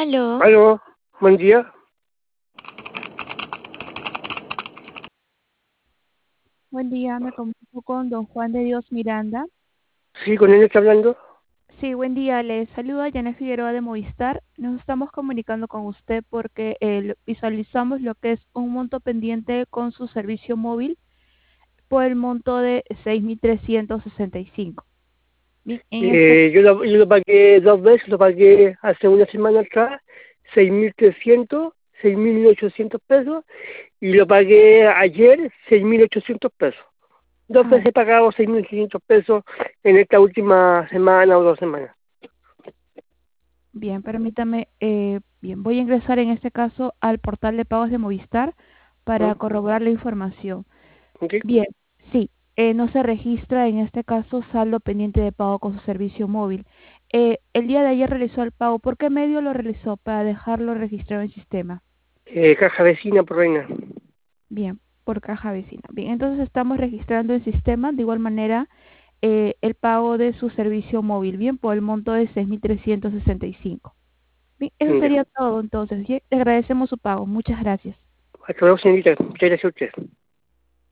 Aló, Aló, buen día. Buen día, me comunico con don Juan de Dios Miranda. Sí, con él está hablando. Sí, buen día, le saluda Janet Figueroa de Movistar. Nos estamos comunicando con usted porque visualizamos lo que es un monto pendiente con su servicio móvil por el monto de 6.365. Bien, Yo lo pagué 2 veces, lo pagué hace una semana atrás, 6.300, 6.800 pesos, y lo pagué ayer, 6.800 pesos. Dos ah, veces he pagado 6.600 pesos en esta última semana o 2 semanas. bien, permítame, bien, voy a ingresar en este caso al portal de pagos de Movistar ¿Mm? para corroborar la información. ¿Ok? Bien, sí, no se registra en este caso saldo pendiente de pago con su servicio móvil. El día de ayer realizó el pago. ¿Por qué medio lo realizó? Para dejarlo registrado en el sistema. Caja vecina por Reina. Bien, por caja vecina. Bien, entonces estamos registrando el sistema de igual manera el pago de su servicio móvil, bien, por el monto de 6.365. Bien, eso Ya. sería todo entonces. Le agradecemos su pago. Muchas gracias. Hasta luego, señorita. Muchas gracias a usted.